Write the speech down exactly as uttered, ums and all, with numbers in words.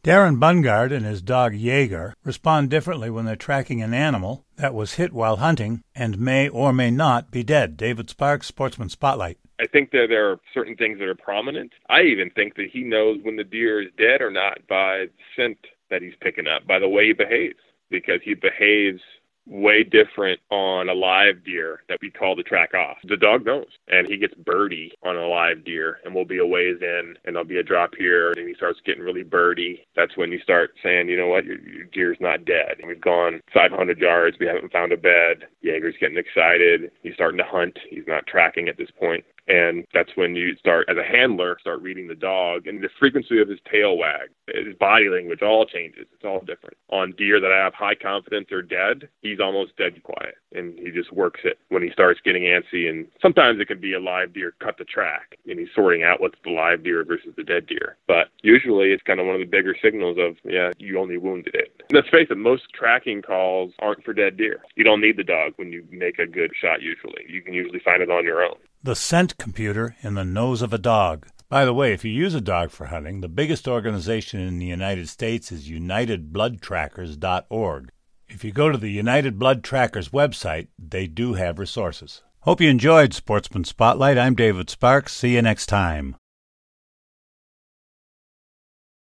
Darren Bungard and his dog Jaeger respond differently when they're tracking an animal that was hit while hunting and may or may not be dead. David Sparks, Sportsman Spotlight. I think that there are certain things that are prominent. I even think that he knows when the deer is dead or not by the scent that he's picking up, by the way he behaves, because he behaves way different on a live deer that we call the track off. The dog knows, and he gets birdie on a live deer, and we'll be a ways in, and there'll be a drop here, and he starts getting really birdie. That's when you start saying, you know what, your, your deer's not dead. And we've gone five hundred yards, we haven't found a bed. Jaeger's getting excited. He's starting to hunt. He's not tracking at this point. And that's when you start, as a handler, start reading the dog. And the frequency of his tail wag, his body language, all changes. It's all different. On deer that I have high confidence are dead, he's almost dead quiet. And he just works it when he starts getting antsy. And sometimes it could be a live deer cut the track, and he's sorting out what's the live deer versus the dead deer. But usually it's kind of one of the bigger signals of, yeah, you only wounded it. And let's face it, most tracking calls aren't for dead deer. You don't need the dog when you make a good shot usually. You can usually find it on your own. The scent computer in the nose of a dog. By the way, if you use a dog for hunting, the biggest organization in the United States is united blood trackers dot org. If you go to the United Blood Trackers website, they do have resources. Hope you enjoyed Sportsman Spotlight. I'm David Sparks. See you next time.